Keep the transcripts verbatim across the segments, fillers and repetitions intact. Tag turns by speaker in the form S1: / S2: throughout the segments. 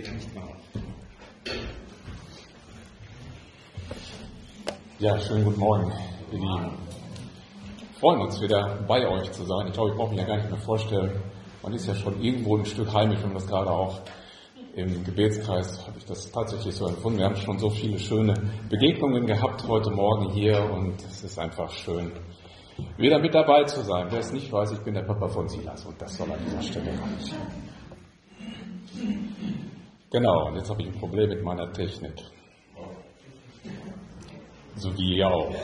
S1: geht ja nicht drauf.
S2: Ja, schönen guten Morgen, ihr Lieben. Wir freuen uns wieder bei euch zu sein. Ich glaube, ich brauche mich ja gar nicht mehr vorstellen. Man ist ja schon irgendwo ein Stück heimisch und das gerade auch im Gebetskreis habe ich das tatsächlich so empfunden. Wir haben schon so viele schöne Begegnungen gehabt heute Morgen hier und es ist einfach schön, wieder mit dabei zu sein. Wer es nicht weiß, ich bin der Papa von Silas und das soll an dieser Stelle kommen. Genau, und jetzt habe ich ein Problem mit meiner Technik. So wie ihr auch.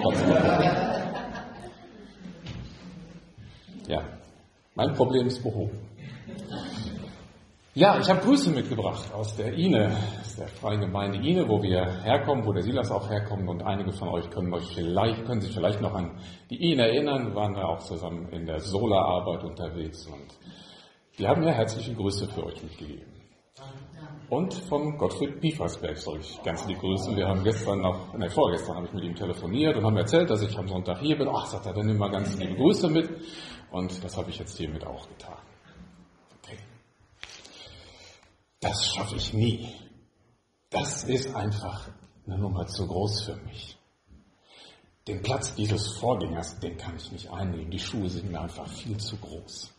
S2: Ja, mein Problem ist behoben. Ja, ich habe Grüße mitgebracht aus der I N E, aus der Freien Gemeinde I N E, wo wir herkommen, wo der Silas auch herkommt und einige von euch können euch vielleicht, können sich vielleicht noch an die I N E erinnern, wir waren da auch zusammen in der Solararbeit unterwegs und die haben mir herzliche Grüße für euch mitgegeben. Und von Gottfried Piefersberg soll ich ganz lieb grüßen. Wir haben gestern noch, ne, vorgestern habe ich mit ihm telefoniert und haben erzählt, dass ich am Sonntag hier bin. Ach, sagt er, dann nimm mal ganz liebe Grüße mit. Und das habe ich jetzt hiermit auch getan. Okay. Das schaffe ich nie. Das ist einfach eine Nummer zu groß für mich. Den Platz dieses Vorgängers, den kann ich nicht einnehmen. Die Schuhe sind mir einfach viel zu groß.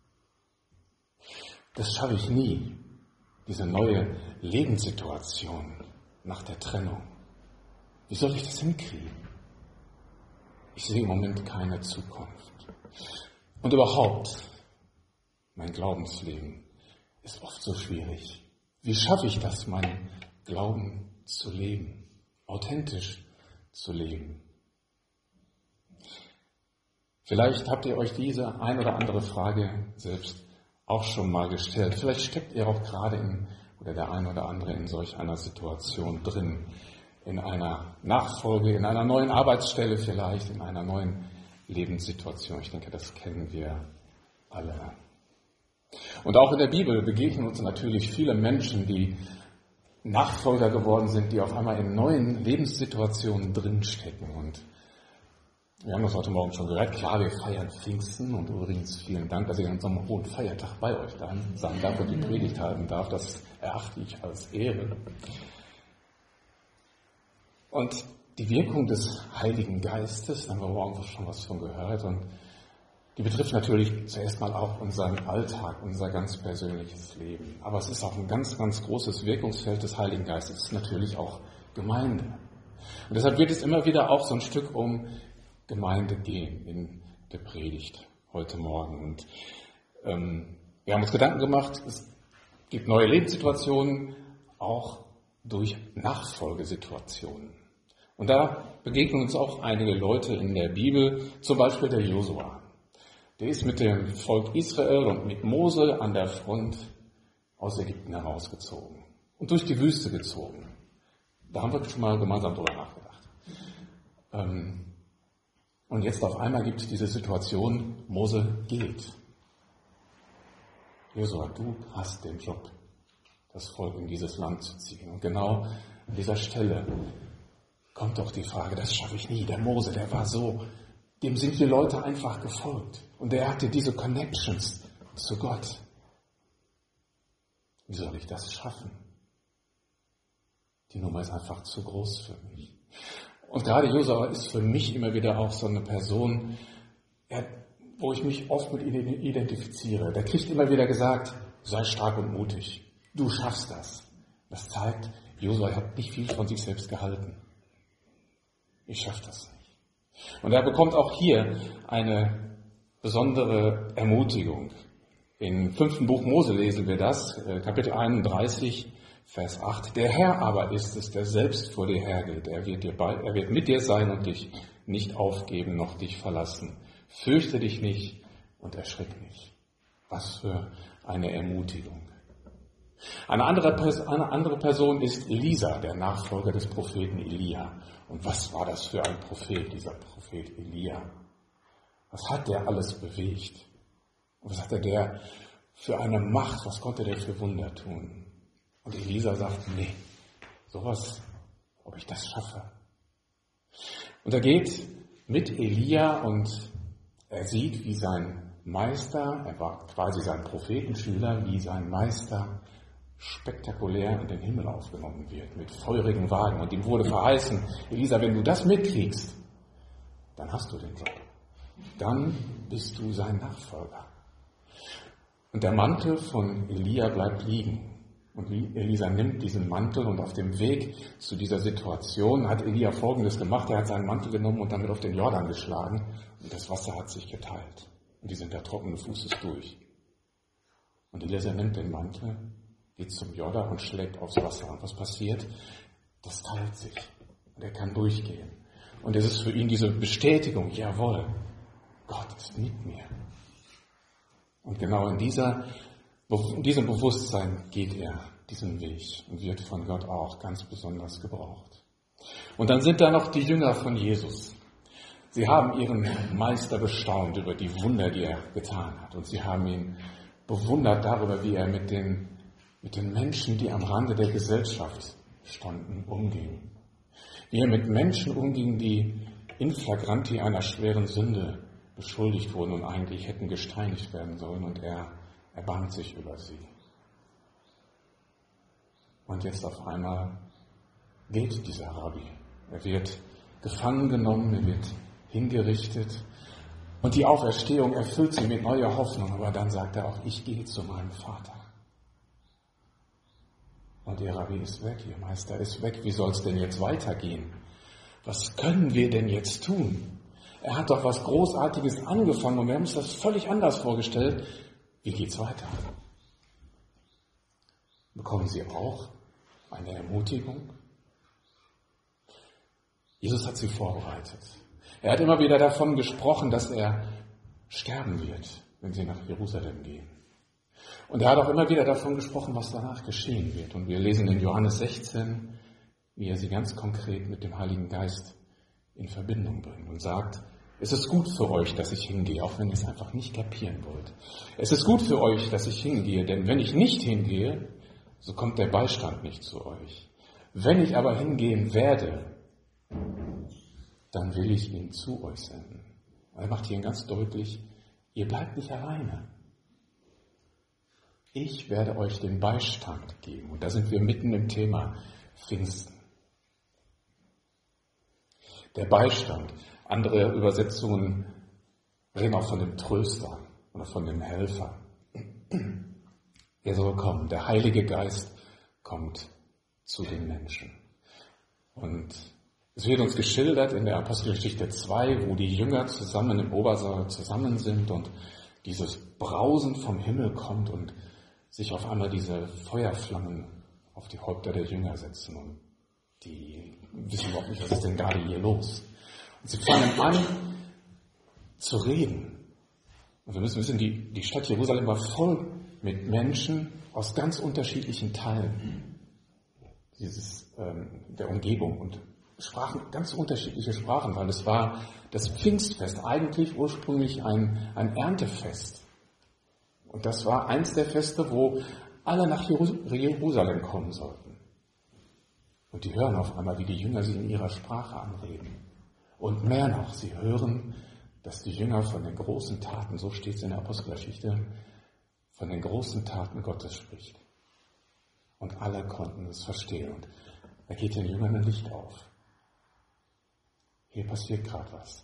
S2: Das schaffe ich nie. Diese neue Lebenssituation nach der Trennung. Wie soll ich das hinkriegen? Ich sehe im Moment keine Zukunft. Und überhaupt, mein Glaubensleben ist oft so schwierig. Wie schaffe ich das, meinen Glauben zu leben, authentisch zu leben? Vielleicht habt ihr euch diese ein oder andere Frage selbst auch schon mal gestellt. Vielleicht steckt ihr auch gerade in, oder der ein oder andere in solch einer Situation drin, in einer Nachfolge, in einer neuen Arbeitsstelle vielleicht, in einer neuen Lebenssituation. Ich denke, das kennen wir alle. Und auch in der Bibel begegnen uns natürlich viele Menschen, die Nachfolger geworden sind, die auf einmal in neuen Lebenssituationen drinstecken. Und wir haben das heute Morgen schon gehört. Klar, wir feiern Pfingsten und übrigens vielen Dank, dass ich an so einem hohen Feiertag bei euch da sein darf und die Predigt halten darf. Das erachte ich als Ehre. Und die Wirkung des Heiligen Geistes, da haben wir morgen schon was von gehört, und die betrifft natürlich zuerst mal auch unseren Alltag, unser ganz persönliches Leben. Aber es ist auch ein ganz, ganz großes Wirkungsfeld des Heiligen Geistes. Es ist natürlich auch Gemeinde. Und deshalb wird es immer wieder auch so ein Stück um Gemeinde gehen in der Predigt heute Morgen. Und ähm, wir haben uns Gedanken gemacht, es gibt neue Lebenssituationen, auch durch Nachfolgesituationen. Und da begegnen uns auch einige Leute in der Bibel, zum Beispiel der Josua. Der ist mit dem Volk Israel und mit Mose an der Front aus Ägypten herausgezogen und durch die Wüste gezogen. Da haben wir schon mal gemeinsam drüber nachgedacht. Ähm, Und jetzt auf einmal gibt es diese Situation, Mose geht. Josua, du hast den Job, das Volk in dieses Land zu ziehen. Und genau an dieser Stelle kommt doch die Frage, das schaffe ich nie. Der Mose, der war so, dem sind die Leute einfach gefolgt. Und der hatte diese Connections zu Gott. Wie soll ich das schaffen? Die Nummer ist einfach zu groß für mich. Und gerade Josua ist für mich immer wieder auch so eine Person, ja, wo ich mich oft mit identifiziere. Der kriegt immer wieder gesagt, sei stark und mutig, du schaffst das. Das zeigt, Josua hat nicht viel von sich selbst gehalten. Ich schaffe das nicht. Und er bekommt auch hier eine besondere Ermutigung. Im fünften Buch Mose lesen wir das, Kapitel einunddreißig, Vers acht. Der Herr aber ist es, der selbst vor dir hergeht. Er wird, dir bei, er wird mit dir sein und dich nicht aufgeben, noch dich verlassen. Fürchte dich nicht und erschrick nicht. Was für eine Ermutigung. Eine andere, eine andere Person ist Elisa, der Nachfolger des Propheten Elia. Und was war das für ein Prophet, dieser Prophet Elia? Was hat der alles bewegt? Und was hatte der für eine Macht? Was konnte der für Wunder tun? Und Elisa sagt, nee, sowas, ob ich das schaffe. Und er geht mit Elia und er sieht, wie sein Meister, er war quasi sein Prophetenschüler, wie sein Meister spektakulär in den Himmel aufgenommen wird, mit feurigen Wagen. Und ihm wurde verheißen, Elisa, wenn du das mitkriegst, dann hast du den Job. Dann bist du sein Nachfolger. Und der Mantel von Elia bleibt liegen. Und Elisa nimmt diesen Mantel und auf dem Weg zu dieser Situation hat Elia Folgendes gemacht. Er hat seinen Mantel genommen und damit auf den Jordan geschlagen und das Wasser hat sich geteilt. Und die sind da trockenen Fußes durch. Und Elisa nimmt den Mantel, geht zum Jordan und schlägt aufs Wasser. Und was passiert? Das teilt sich. Und er kann durchgehen. Und es ist für ihn diese Bestätigung, jawohl, Gott ist mit mir. Und genau in dieser In diesem Bewusstsein geht er diesen Weg und wird von Gott auch ganz besonders gebraucht. Und dann sind da noch die Jünger von Jesus. Sie haben ihren Meister bestaunt über die Wunder, die er getan hat. Und sie haben ihn bewundert darüber, wie er mit den, mit den Menschen, die am Rande der Gesellschaft standen, umging. Wie er mit Menschen umging, die in flagranti einer schweren Sünde beschuldigt wurden und eigentlich hätten gesteinigt werden sollen. Und er erbarmt sich über sie. Und jetzt auf einmal geht dieser Rabbi. Er wird gefangen genommen, er wird hingerichtet. Und die Auferstehung erfüllt sie mit neuer Hoffnung. Aber dann sagt er auch, ich gehe zu meinem Vater. Und der Rabbi ist weg, ihr Meister ist weg. Wie soll es denn jetzt weitergehen? Was können wir denn jetzt tun? Er hat doch was Großartiges angefangen und wir haben uns das völlig anders vorgestellt. Wie geht's weiter? Bekommen Sie auch eine Ermutigung? Jesus hat sie vorbereitet. Er hat immer wieder davon gesprochen, dass er sterben wird, wenn sie nach Jerusalem gehen. Und er hat auch immer wieder davon gesprochen, was danach geschehen wird. Und wir lesen in Johannes sechzehn, wie er sie ganz konkret mit dem Heiligen Geist in Verbindung bringt und sagt, es ist gut für euch, dass ich hingehe, auch wenn ihr es einfach nicht kapieren wollt. Es ist gut für euch, dass ich hingehe, denn wenn ich nicht hingehe, so kommt der Beistand nicht zu euch. Wenn ich aber hingehen werde, dann will ich ihn zu euch senden. Er macht hier ganz deutlich, ihr bleibt nicht alleine. Ich werde euch den Beistand geben. Und da sind wir mitten im Thema Pfingsten. Der Beistand. Andere Übersetzungen reden auch von dem Tröster oder von dem Helfer. Er soll kommen. Der Heilige Geist kommt zu den Menschen. Und es wird uns geschildert in der Apostelgeschichte zwei, wo die Jünger zusammen im Obersaal zusammen sind und dieses Brausen vom Himmel kommt und sich auf einmal diese Feuerflammen auf die Häupter der Jünger setzen. Und die wissen überhaupt nicht, was ist denn gerade hier los. Und sie fangen an zu reden. Und wir müssen wissen, die, die Stadt Jerusalem war voll mit Menschen aus ganz unterschiedlichen Teilen dieses, ähm, der Umgebung und sprachen ganz unterschiedliche Sprachen, weil es war das Pfingstfest, eigentlich ursprünglich ein, ein Erntefest. Und das war eins der Feste, wo alle nach Jerusalem kommen sollten. Und die hören auf einmal, wie die Jünger sie in ihrer Sprache anreden. Und mehr noch, sie hören, dass die Jünger von den großen Taten, so steht es in der Apostelgeschichte, von den großen Taten Gottes spricht. Und alle konnten es verstehen. Und da geht den Jüngern ein Licht auf. Hier passiert gerade was.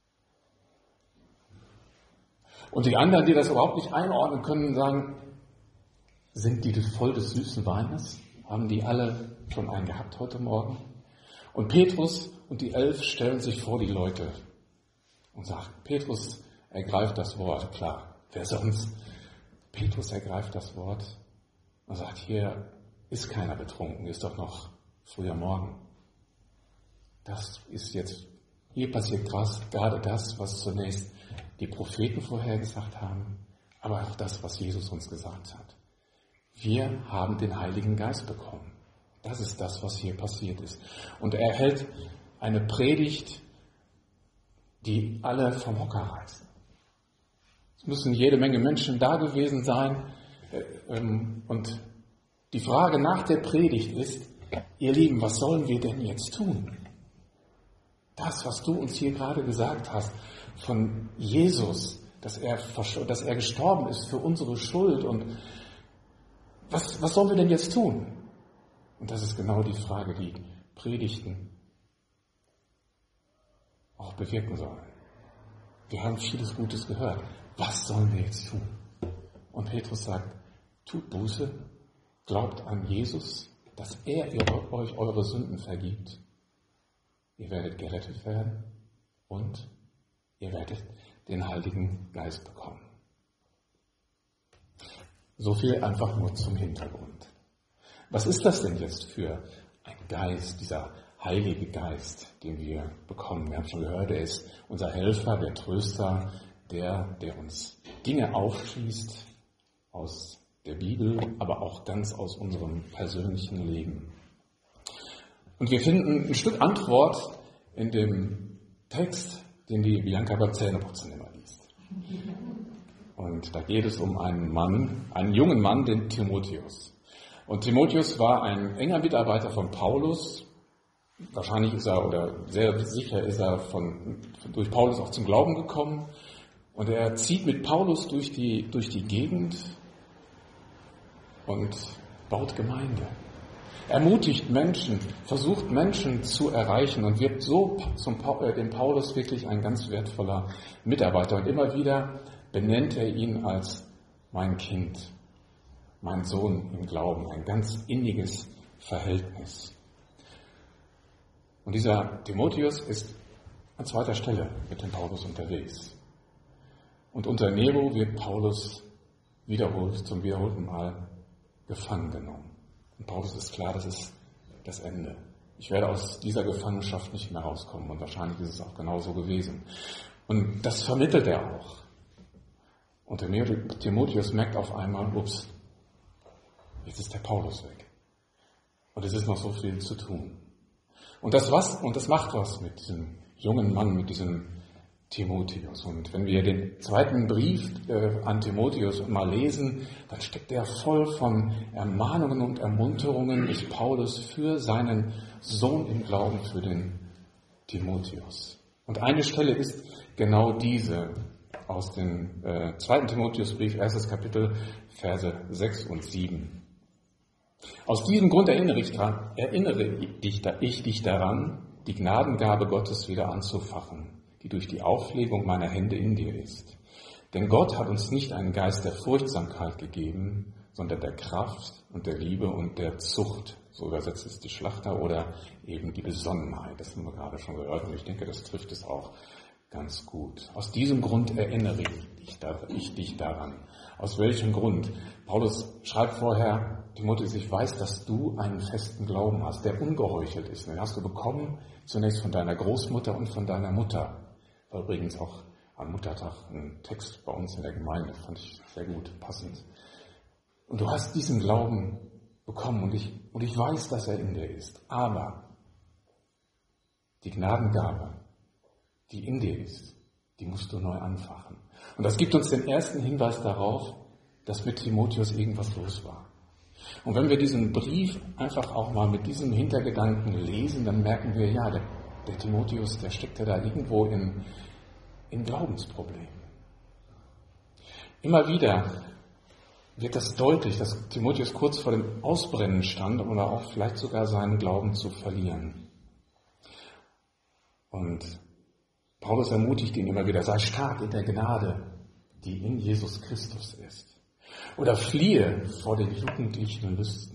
S2: Und die anderen, die das überhaupt nicht einordnen können, sagen, sind die voll des süßen Weines? Haben die alle schon einen gehabt heute Morgen? Und Petrus und die Elf stellen sich vor die Leute und sagen, Petrus ergreift das Wort, klar, wer sonst? Petrus ergreift das Wort und sagt, hier ist keiner betrunken, ist doch noch früher Morgen. Das ist jetzt, hier passiert krass, gerade das, was zunächst die Propheten vorhergesagt haben, aber auch das, was Jesus uns gesagt hat. Wir haben den Heiligen Geist bekommen. Das ist das, was hier passiert ist. Und er hält eine Predigt, die alle vom Hocker reißen. Es müssen jede Menge Menschen da gewesen sein. Und die Frage nach der Predigt ist, ihr Lieben, was sollen wir denn jetzt tun? Das, was du uns hier gerade gesagt hast, von Jesus, dass er, dass er gestorben ist für unsere Schuld und was, was sollen wir denn jetzt tun? Und das ist genau die Frage, die Predigten auch bewirken sollen. Wir haben vieles Gutes gehört. Was sollen wir jetzt tun? Und Petrus sagt, tut Buße, glaubt an Jesus, dass er euch eure Sünden vergibt. Ihr werdet gerettet werden und ihr werdet den Heiligen Geist bekommen. So viel einfach nur zum Hintergrund. Was ist das denn jetzt für ein Geist, dieser Heilige Geist, den wir bekommen? Wir haben schon gehört, er ist unser Helfer, der Tröster, der, der uns Dinge aufschließt aus der Bibel, aber auch ganz aus unserem persönlichen Leben. Und wir finden ein Stück Antwort in dem Text, den die Bianca beim Zähneputzen immer liest. Und da geht es um einen Mann, einen jungen Mann, den Timotheus. Und Timotheus war ein enger Mitarbeiter von Paulus. Wahrscheinlich ist er, oder sehr sicher ist er von, durch Paulus auch zum Glauben gekommen. Und er zieht mit Paulus durch die, durch die Gegend und baut Gemeinde. Ermutigt Menschen, versucht Menschen zu erreichen und wird so zum, äh, dem Paulus wirklich ein ganz wertvoller Mitarbeiter. Und immer wieder benennt er ihn als mein Kind, mein Sohn im Glauben, ein ganz inniges Verhältnis. Und dieser Timotheus ist an zweiter Stelle mit dem Paulus unterwegs. Und unter Nero wird Paulus wiederholt, zum wiederholten Mal gefangen genommen. Und Paulus ist klar, das ist das Ende. Ich werde aus dieser Gefangenschaft nicht mehr rauskommen und wahrscheinlich ist es auch genauso gewesen. Und das vermittelt er auch. Und Timotheus merkt auf einmal, ups, jetzt ist der Paulus weg. Und es ist noch so viel zu tun. Und das was, und das macht was mit diesem jungen Mann, mit diesem Timotheus. Und wenn wir den zweiten Brief äh, an Timotheus mal lesen, dann steckt der voll von Ermahnungen und Ermunterungen des Paulus für seinen Sohn im Glauben, für den Timotheus. Und eine Stelle ist genau diese aus dem äh, zweiten Timotheusbrief, erstes Kapitel, Verse sechs und sieben. Aus diesem Grund erinnere ich, dran, erinnere dich, ich dich daran, die Gnadengabe Gottes wieder anzufachen, die durch die Auflegung meiner Hände in dir ist. Denn Gott hat uns nicht einen Geist der Furchtsamkeit gegeben, sondern der Kraft und der Liebe und der Zucht. So übersetzt es die Schlachter oder eben die Besonnenheit. Das haben wir gerade schon gehört und ich denke, das trifft es auch ganz gut. Aus diesem Grund erinnere ich dich, ich dich daran. Aus welchem Grund? Paulus schreibt vorher, Timotheus, ich weiß, dass du einen festen Glauben hast, der ungeheuchelt ist. Den hast du bekommen zunächst von deiner Großmutter und von deiner Mutter. War übrigens auch am Muttertag ein Text bei uns in der Gemeinde, fand ich sehr gut, passend. Und du hast diesen Glauben bekommen und ich, und ich weiß, dass er in dir ist. Aber die Gnadengabe, die in dir ist, die musst du neu anfachen. Und das gibt uns den ersten Hinweis darauf, dass mit Timotheus irgendwas los war. Und wenn wir diesen Brief einfach auch mal mit diesem Hintergedanken lesen, dann merken wir, ja, der, der Timotheus, der steckte da irgendwo in, in Glaubensproblemen. Immer wieder wird das deutlich, dass Timotheus kurz vor dem Ausbrennen stand oder auch vielleicht sogar seinen Glauben zu verlieren. Und Paulus ermutigt ihn immer wieder, sei stark in der Gnade, die in Jesus Christus ist. Oder fliehe vor den jugendlichen Lüsten.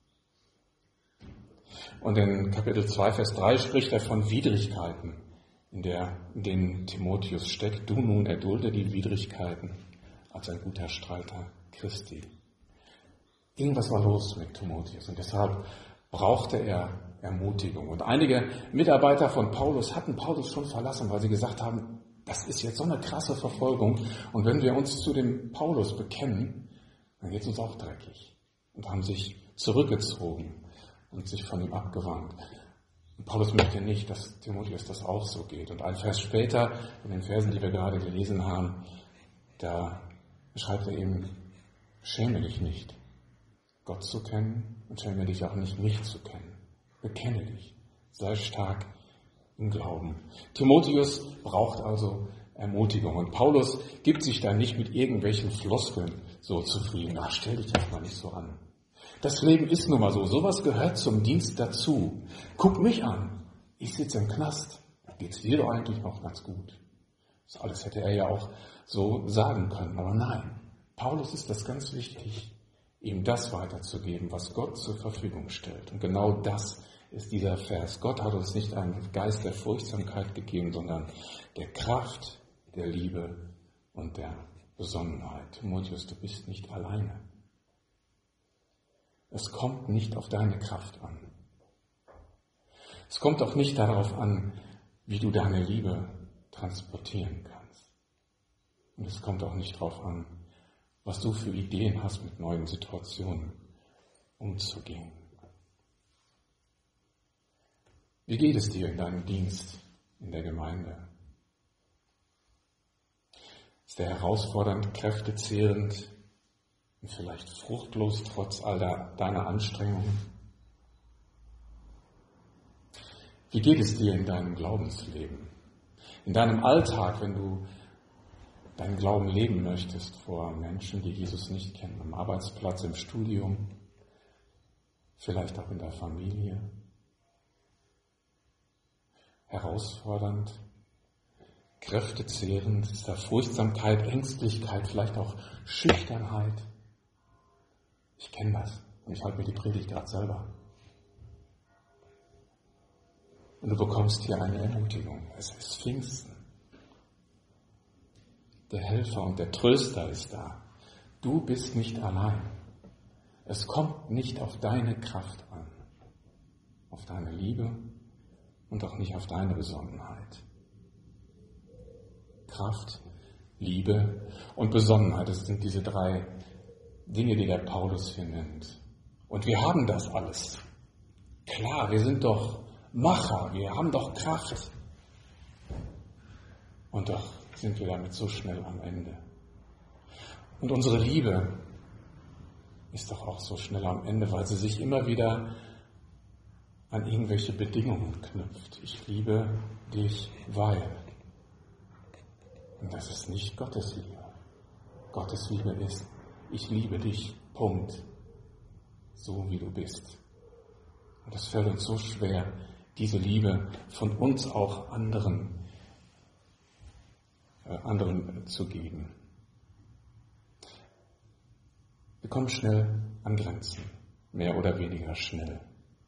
S2: Und in Kapitel zwei, Vers drei spricht er von Widrigkeiten, in, der, in denen Timotheus steckt. Du nun erdulde die Widrigkeiten als ein guter Streiter Christi. Irgendwas war los mit Timotheus und deshalb brauchte er Ermutigung. Und einige Mitarbeiter von Paulus hatten Paulus schon verlassen, weil sie gesagt haben, das ist jetzt so eine krasse Verfolgung und wenn wir uns zu dem Paulus bekennen, dann geht es uns auch dreckig. Und haben sich zurückgezogen und sich von ihm abgewandt. Und Paulus möchte nicht, dass Timotheus das auch so geht. Und ein Vers später, in den Versen, die wir gerade gelesen haben, da schreibt er eben, schäme dich nicht, Gott zu kennen und schäme dich auch nicht, mich zu kennen. Bekenne dich, sei stark im Glauben. Timotheus braucht also Ermutigung. Und Paulus gibt sich da nicht mit irgendwelchen Floskeln so zufrieden. Ach, stell dich erst mal nicht so an. Das Leben ist nun mal so. Sowas gehört zum Dienst dazu. Guck mich an. Ich sitze im Knast. Geht's dir doch eigentlich noch ganz gut. Das alles hätte er ja auch so sagen können. Aber nein, Paulus ist das ganz wichtig, ihm das weiterzugeben, was Gott zur Verfügung stellt. Und genau das ist dieser Vers. Gott hat uns nicht einen Geist der Furchtsamkeit gegeben, sondern der Kraft, der Liebe und der Besonnenheit. Timotheus, du bist nicht alleine. Es kommt nicht auf deine Kraft an. Es kommt auch nicht darauf an, wie du deine Liebe transportieren kannst. Und es kommt auch nicht darauf an, was du für Ideen hast, mit neuen Situationen umzugehen. Wie geht es dir in deinem Dienst in der Gemeinde? Ist der herausfordernd, kräftezehrend und vielleicht fruchtlos trotz all deiner Anstrengungen? Wie geht es dir in deinem Glaubensleben? In deinem Alltag, wenn du deinen Glauben leben möchtest vor Menschen, die Jesus nicht kennen, am Arbeitsplatz, im Studium, vielleicht auch in der Familie? Herausfordernd, kräftezehrend, ist da Furchtsamkeit, Ängstlichkeit, vielleicht auch Schüchternheit? Ich kenne das und ich halte mir die Predigt gerade selber. Und du bekommst hier eine Ermutigung. Es ist Pfingsten. Der Helfer und der Tröster ist da. Du bist nicht allein. Es kommt nicht auf deine Kraft an, auf deine Liebe und auch nicht auf deine Besonnenheit. Kraft, Liebe und Besonnenheit, das sind diese drei Dinge, die der Paulus hier nennt. Und wir haben das alles. Klar, wir sind doch Macher, wir haben doch Kraft. Und doch sind wir damit so schnell am Ende. Und unsere Liebe ist doch auch so schnell am Ende, weil sie sich immer wieder an irgendwelche Bedingungen knüpft. Ich liebe dich, weil. Und das ist nicht Gottes Liebe. Gottes Liebe ist, ich liebe dich, Punkt. So wie du bist. Und es fällt uns so schwer, diese Liebe von uns auch anderen, äh, anderen zu geben. Wir kommen schnell an Grenzen, mehr oder weniger schnell.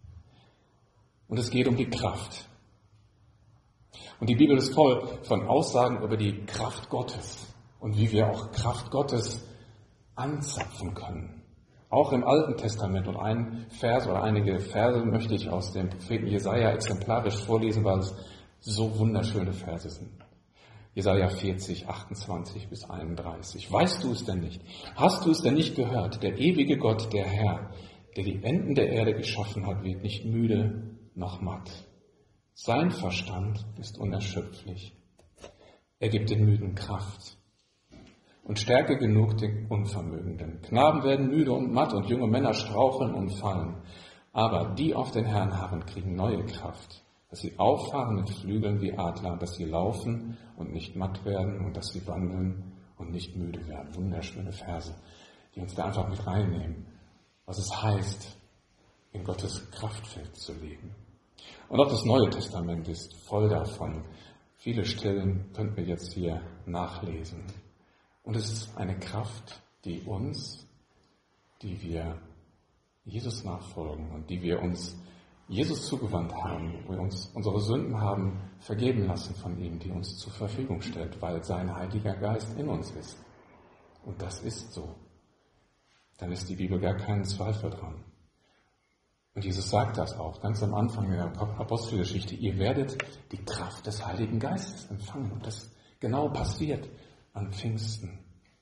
S2: Und es geht um die Kraft. Und die Bibel ist voll von Aussagen über die Kraft Gottes und wie wir auch Kraft Gottes anzapfen können. Auch im Alten Testament, und ein Vers oder einige Verse möchte ich aus dem Propheten Jesaja exemplarisch vorlesen, weil es so wunderschöne Verse sind. Jesaja vierzig, achtundzwanzig bis einunddreißig. Weißt du es denn nicht? Hast du es denn nicht gehört? Der ewige Gott, der Herr, der die Enden der Erde geschaffen hat, wird nicht müde noch matt. Sein Verstand ist unerschöpflich. Er gibt den Müden Kraft und Stärke genug den Unvermögenden. Knaben werden müde und matt und junge Männer straucheln und fallen. Aber die auf den Herrn harren, kriegen neue Kraft, dass sie auffahren mit Flügeln wie Adler, dass sie laufen und nicht matt werden und dass sie wandeln und nicht müde werden. Wunderschöne Verse, die uns da einfach mit reinnehmen, was es heißt, in Gottes Kraftfeld zu leben. Und auch das Neue Testament ist voll davon. Viele Stellen könnten wir jetzt hier nachlesen. Und es ist eine Kraft, die uns, die wir Jesus nachfolgen und die wir uns Jesus zugewandt haben, wo wir uns unsere Sünden haben vergeben lassen von ihm, die uns zur Verfügung stellt, weil sein Heiliger Geist in uns ist. Und das ist so. Dann ist die Bibel gar keinen Zweifel dran. Und Jesus sagt das auch ganz am Anfang in der Apostelgeschichte. Ihr werdet die Kraft des Heiligen Geistes empfangen. Und das genau passiert an Pfingsten.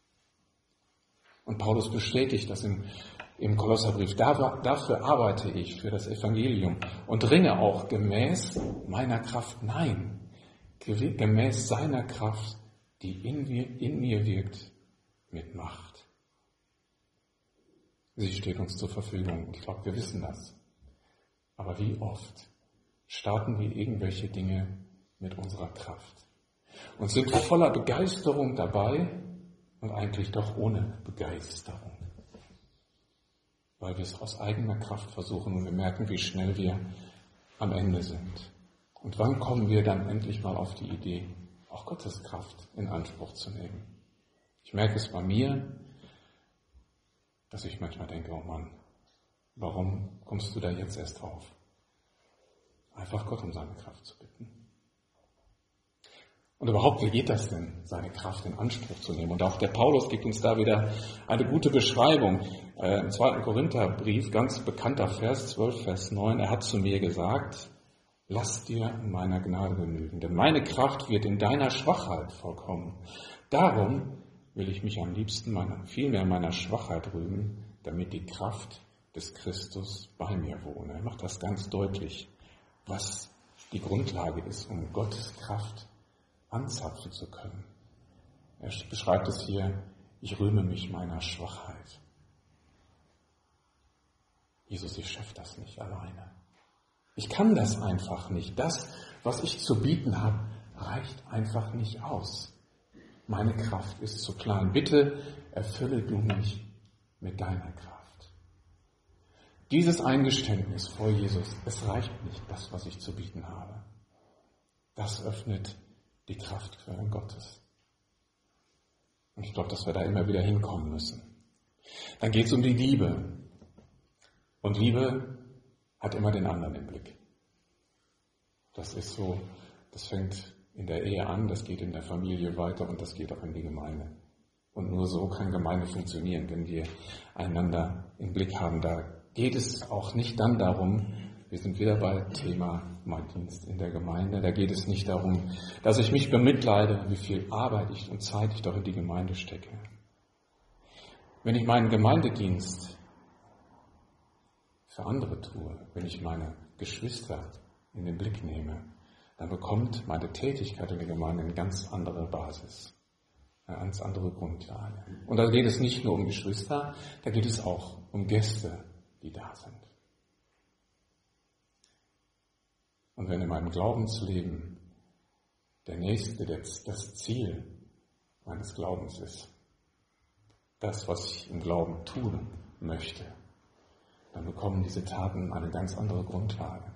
S2: Und Paulus bestätigt das im, im Kolosserbrief. Dafür arbeite ich, für das Evangelium, und ringe auch gemäß meiner Kraft. Nein, gemäß seiner Kraft, die in mir, in mir wirkt, mit Macht. Sie steht uns zur Verfügung. Und ich glaube, wir wissen das. Aber wie oft starten wir irgendwelche Dinge mit unserer Kraft und sind voller Begeisterung dabei und eigentlich doch ohne Begeisterung. weil wir es aus eigener Kraft versuchen und wir merken, wie schnell wir am Ende sind. Und wann kommen wir dann endlich mal auf die Idee, auch Gottes Kraft in Anspruch zu nehmen? Ich merke es bei mir, dass ich manchmal denke, oh Mann, warum kommst du da jetzt erst drauf? Einfach Gott um seine Kraft zu bitten. Und überhaupt, wie geht das denn, seine Kraft in Anspruch zu nehmen? Und auch der Paulus gibt uns da wieder eine gute Beschreibung. Äh, Im zweiten Korintherbrief, ganz bekannter Vers zwölf, Vers neun, er hat zu mir gesagt, lass dir in meiner Gnade genügen, denn meine Kraft wird in deiner Schwachheit vollkommen. Darum will ich mich am liebsten meiner, vielmehr meiner Schwachheit rühmen, damit die Kraft des Christus bei mir wohne. Er macht das ganz deutlich, was die Grundlage ist, um Gottes Kraft anzapfen zu können. Er beschreibt es hier, ich rühme mich meiner Schwachheit. Jesus, ich schaffe das nicht alleine. Ich kann das einfach nicht. Das, was ich zu bieten habe, reicht einfach nicht aus. Meine Kraft ist zu klein. Bitte erfülle du mich mit deiner Kraft. Dieses Eingeständnis vor Jesus, es reicht nicht, das, was ich zu bieten habe. Das öffnet die Kraftquellen Gottes. Und ich glaube, dass wir da immer wieder hinkommen müssen. Dann geht es um die Liebe. Und Liebe hat immer den anderen im Blick. Das ist so, das fängt in der Ehe an, das geht in der Familie weiter und das geht auch in die Gemeinde. Und nur so kann Gemeinde funktionieren, wenn wir einander im Blick haben. Da geht es auch nicht dann darum, wir sind wieder bei Thema mein Dienst in der Gemeinde, da geht es nicht darum, dass ich mich bemitleide, wie viel Arbeit ich und Zeit ich doch in die Gemeinde stecke. Wenn ich meinen Gemeindedienst für andere tue, wenn ich meine Geschwister in den Blick nehme, dann bekommt meine Tätigkeit in der Gemeinde eine ganz andere Basis, eine ganz andere Grundlage. Und da geht es nicht nur um Geschwister, da geht es auch um Gäste, die da sind. Und wenn in meinem Glaubensleben der Nächste das, das Ziel meines Glaubens ist, das, was ich im Glauben tun möchte, dann bekommen diese Taten eine ganz andere Grundlage.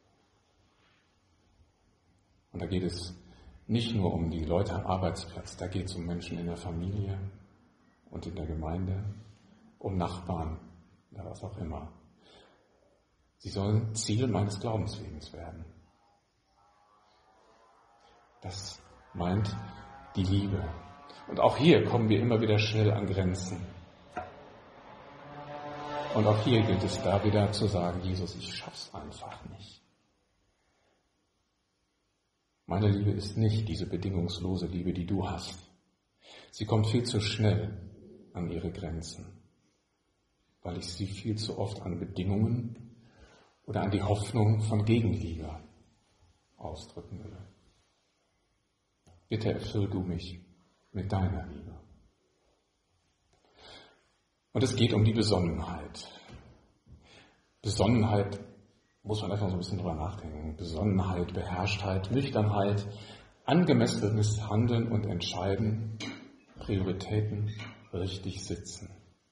S2: Und da geht es nicht nur um die Leute am Arbeitsplatz, da geht es um Menschen in der Familie und in der Gemeinde, um Nachbarn oder was auch immer. Sie sollen Ziel meines Glaubenslebens werden. Das meint die Liebe. Und auch hier kommen wir immer wieder schnell an Grenzen. Und auch hier gilt es da wieder zu sagen, Jesus, ich schaff's einfach nicht. Meine Liebe ist nicht diese bedingungslose Liebe, die du hast. Sie kommt viel zu schnell an ihre Grenzen, weil ich sie viel zu oft an Bedingungen oder an die Hoffnung von Gegenliebe ausdrücken will. Bitte erfüll du mich mit deiner Liebe. Und es geht um die Besonnenheit. Besonnenheit muss man einfach so ein bisschen drüber nachdenken. Besonnenheit, Beherrschtheit, Nüchternheit, angemessenes Handeln und Entscheiden, Prioritäten richtig sitzen.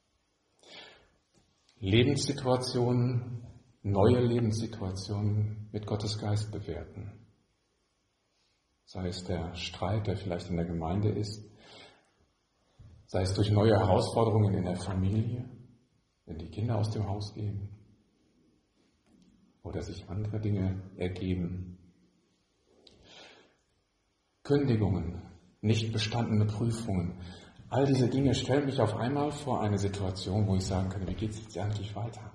S2: Lebenssituationen, neue Lebenssituationen mit Gottes Geist bewerten. Sei es der Streit, der vielleicht in der Gemeinde ist, sei es durch neue Herausforderungen in der Familie, wenn die Kinder aus dem Haus gehen oder sich andere Dinge ergeben. Kündigungen, nicht bestandene Prüfungen, all diese Dinge stellen mich auf einmal vor eine Situation, wo ich sagen kann, wie geht es jetzt eigentlich weiter?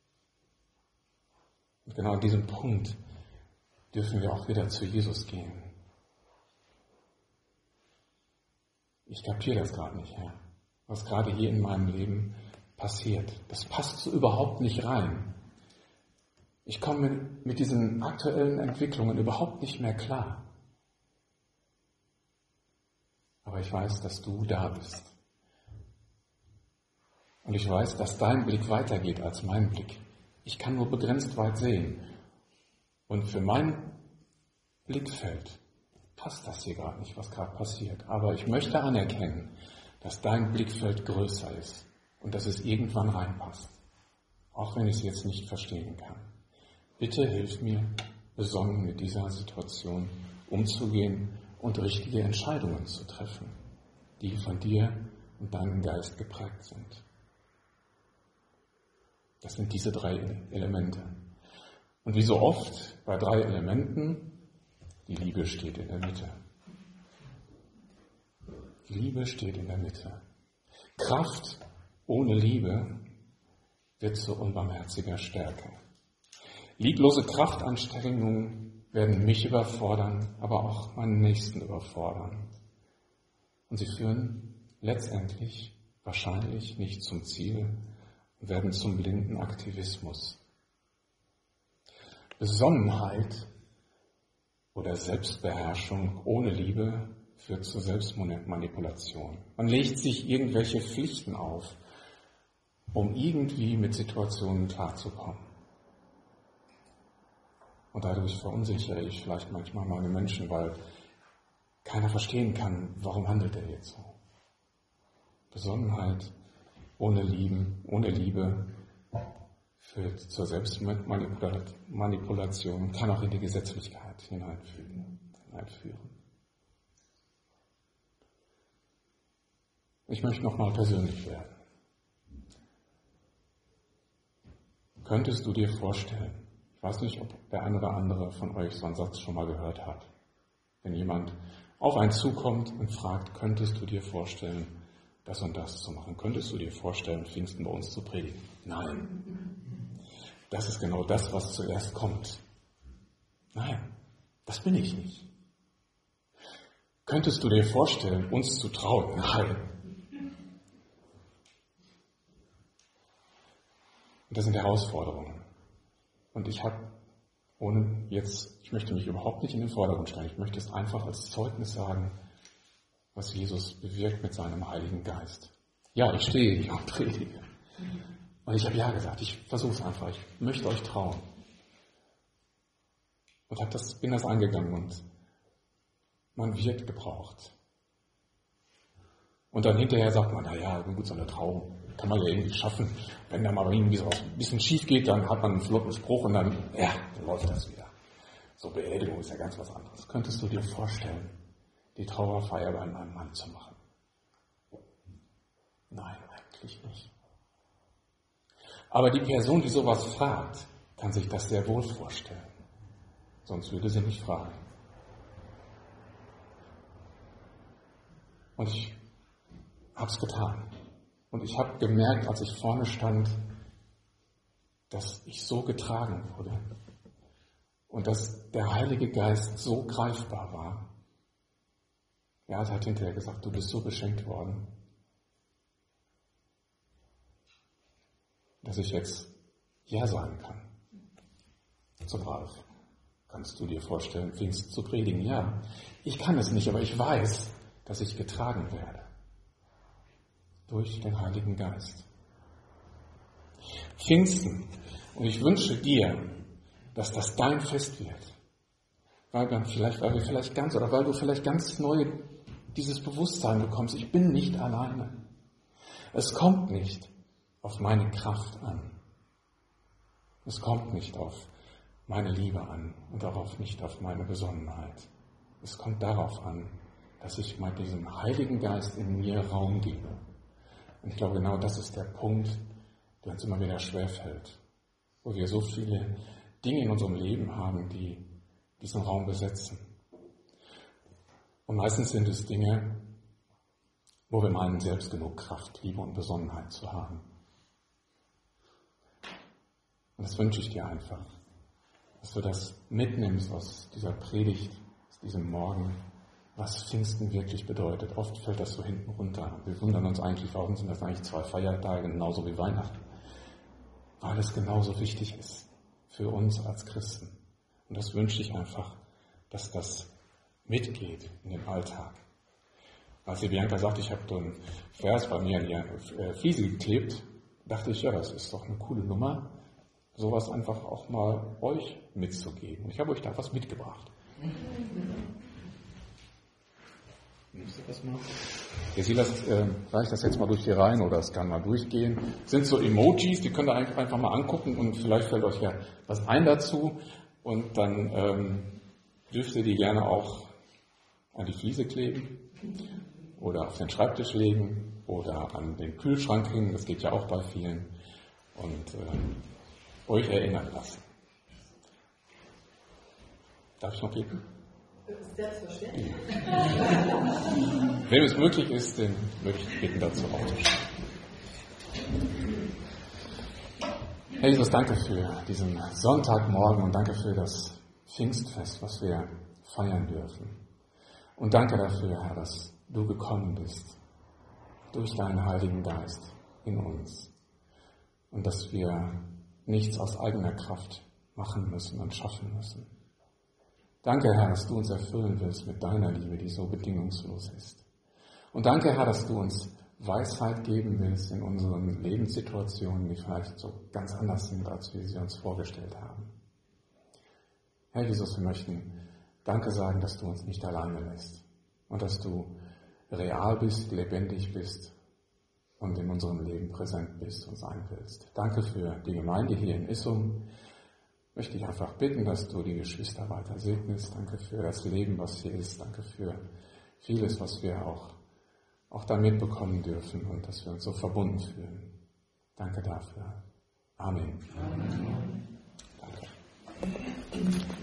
S2: Und genau an diesem Punkt dürfen wir auch wieder zu Jesus gehen. Ich kapiere das gerade nicht, Herr, was gerade hier in meinem Leben passiert. Das passt so überhaupt nicht rein. Ich komme mit, mit diesen aktuellen Entwicklungen überhaupt nicht mehr klar. Aber ich weiß, dass du da bist. Und ich weiß, dass dein Blick weitergeht als mein Blick. Ich kann nur begrenzt weit sehen. Und für mein Blickfeld passt das hier gerade nicht, was gerade passiert. Aber ich möchte anerkennen, dass dein Blickfeld größer ist und dass es irgendwann reinpasst. auch wenn ich es jetzt nicht verstehen kann. Bitte hilf mir, besonnen mit dieser Situation umzugehen und richtige Entscheidungen zu treffen, die von dir und deinem Geist geprägt sind. Das sind diese drei Elemente. Und wie so oft bei drei Elementen, die Liebe steht in der Mitte. Die Liebe steht in der Mitte. Kraft ohne Liebe wird zu unbarmherziger Stärke. Lieblose Kraftanstrengungen werden mich überfordern, aber auch meinen Nächsten überfordern. Und sie führen letztendlich wahrscheinlich nicht zum Ziel und werden zum blinden Aktivismus. Besonnenheit oder Selbstbeherrschung ohne Liebe führt zur Selbstmanipulation. Man legt sich irgendwelche Pflichten auf, um irgendwie mit Situationen klarzukommen. Und dadurch verunsichere ich vielleicht manchmal meine Menschen, weil keiner verstehen kann, warum handelt er jetzt so. Besonnenheit ohne Lieben, ohne Liebe führt zur Selbstmanipulation, kann auch in die Gesetzlichkeit hineinführen. hineinführen. Ich möchte nochmal persönlich werden. Könntest du dir vorstellen, ich weiß nicht, ob der eine oder andere von euch so einen Satz schon mal gehört hat, wenn jemand auf einen zukommt und fragt, könntest du dir vorstellen, das und das zu machen? Könntest du dir vorstellen, Pfingsten bei uns zu predigen? Nein. Das ist genau das, was zuerst kommt. Nein, das bin ich nicht. Könntest du dir vorstellen, uns zu trauen? Nein. Und das sind Herausforderungen. Und ich habe, ohne jetzt, ich möchte mich überhaupt nicht in den Vordergrund stellen, ich möchte es einfach als Zeugnis sagen, was Jesus bewirkt mit seinem Heiligen Geist. Ja, ich stehe hier und predige. Und ich habe ja gesagt, ich versuche es einfach, ich möchte euch trauen. Und hab das, bin das angegangen und man wird gebraucht. Und dann hinterher sagt man, naja, gut, so eine Trauung kann man ja irgendwie schaffen. Wenn da mal irgendwie so ein bisschen schief geht, dann hat man einen flotten Spruch und dann, ja, dann läuft das wieder. So Beerdigung ist ja ganz was anderes. Könntest du dir vorstellen, die Trauerfeier bei einem Mann zu machen? Nein, eigentlich nicht. Aber die Person, die sowas fragt, kann sich das sehr wohl vorstellen. Sonst würde sie nicht fragen. Und ich habe es getan. Und ich habe gemerkt, als ich vorne stand, dass ich so getragen wurde. Und dass der Heilige Geist so greifbar war. Ja, er hat hinterher gesagt, du bist so beschenkt worden, dass ich jetzt Ja sagen kann. Zum Ralf. Kannst du dir vorstellen, Pfingsten zu predigen? Ja, ich kann es nicht, aber ich weiß, dass ich getragen werde. Durch den Heiligen Geist. Pfingsten. Und ich wünsche dir, dass das dein Fest wird. Weil, dann vielleicht, weil wir vielleicht ganz, oder weil du vielleicht ganz neu dieses Bewusstsein bekommst, ich bin nicht alleine. Es kommt nicht auf meine Kraft an. Es kommt nicht auf meine Liebe an und darauf nicht auf meine Besonnenheit. Es kommt darauf an, dass ich mal diesem Heiligen Geist in mir Raum gebe. Und ich glaube, genau das ist der Punkt, der uns immer wieder schwerfällt. Wo wir so viele Dinge in unserem Leben haben, die diesen Raum besetzen. Und meistens sind es Dinge, wo wir meinen, selbst genug Kraft, Liebe und Besonnenheit zu haben. Und das wünsche ich dir einfach, dass du das mitnimmst aus dieser Predigt, aus diesem Morgen, was Pfingsten wirklich bedeutet. Oft fällt das so hinten runter. Wir wundern uns eigentlich, warum sind das eigentlich zwei Feiertage, genauso wie Weihnachten. Weil es genauso wichtig ist für uns als Christen. Und das wünsche ich einfach, dass das mitgeht in den Alltag. Als die Bianca sagt, ich habe so einen Vers bei mir in die Fliese geklebt, dachte ich, ja, das ist doch eine coole Nummer, sowas einfach auch mal euch mitzugeben. Und ich habe euch da was mitgebracht. Der Silas äh, reicht das jetzt mal durch die Reihen oder es kann mal durchgehen. Das sind so Emojis, die könnt ihr einfach mal angucken und vielleicht fällt euch ja was ein dazu. Und dann ähm, dürft ihr die gerne auch an die Fliese kleben oder auf den Schreibtisch legen oder an den Kühlschrank hängen. Das geht ja auch bei vielen. Und äh, euch erinnern lassen. Darf ich noch beten?
S1: Selbstverständlich.
S2: Wenn es möglich ist, den möchte ich bitten, dazu aufzustehen. Herr Jesus, danke für diesen Sonntagmorgen und danke für das Pfingstfest, was wir feiern dürfen. Und danke dafür, Herr, dass du gekommen bist durch deinen Heiligen Geist in uns und dass wir nichts aus eigener Kraft machen müssen und schaffen müssen. Danke, Herr, dass du uns erfüllen willst mit deiner Liebe, die so bedingungslos ist. Und danke, Herr, dass du uns Weisheit geben willst in unseren Lebenssituationen, die vielleicht so ganz anders sind, als wir sie uns vorgestellt haben. Herr Jesus, wir möchten Danke sagen, dass du uns nicht alleine lässt und dass du real bist, lebendig bist und in unserem Leben präsent bist und sein willst. Danke für die Gemeinde hier in Issum. Möchte ich einfach bitten, dass du die Geschwister weiter segnest. Danke für das Leben, was hier ist. Danke für vieles, was wir auch, auch da mitbekommen dürfen und dass wir uns so verbunden fühlen. Danke dafür. Amen. Amen. Danke.